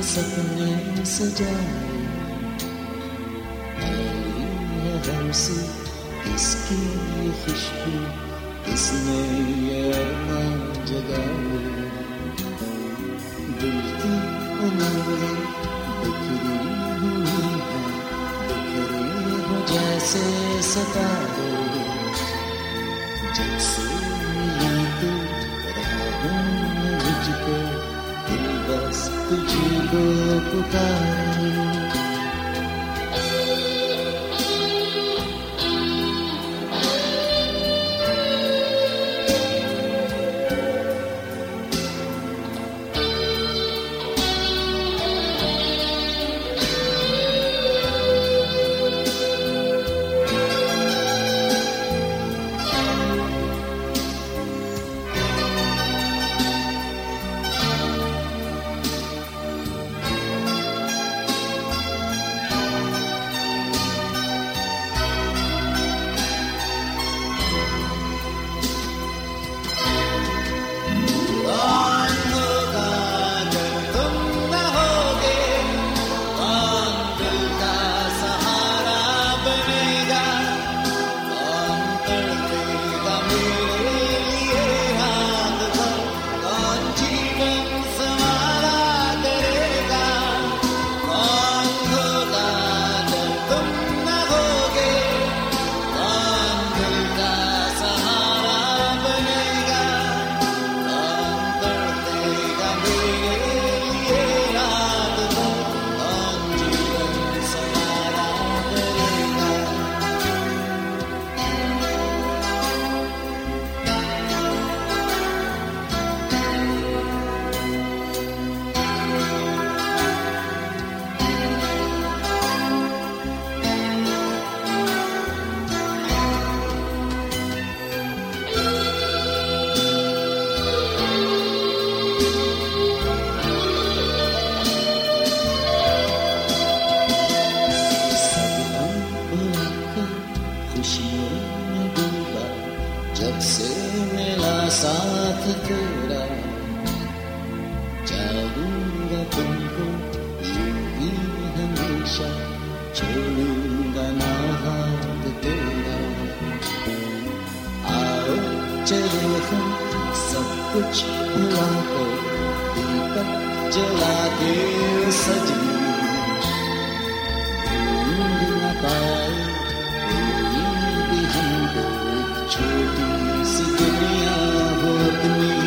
सपने सजाए, आई है हमसे किसकी ये खुशबू, किसने ये अरमान जगाए। दिल की उम्रें बिखरी हुई हैं, बिखरे हो जैसे सितारे। जब से मिली तू राहों में मुझको, दिल बस तुझी को पुकारे। जब से मिला साथ तेरा, चाहूंगा तुमको यूं ही हमेशा, छोड़ूंगा ना हाथ तेरा। आओ चलो हम सब कुछ भुला कर, दीपक जला के सजनी, ढूंढ न पाए कोई भी हमको, छोटी सी दुनिया हो अपनी।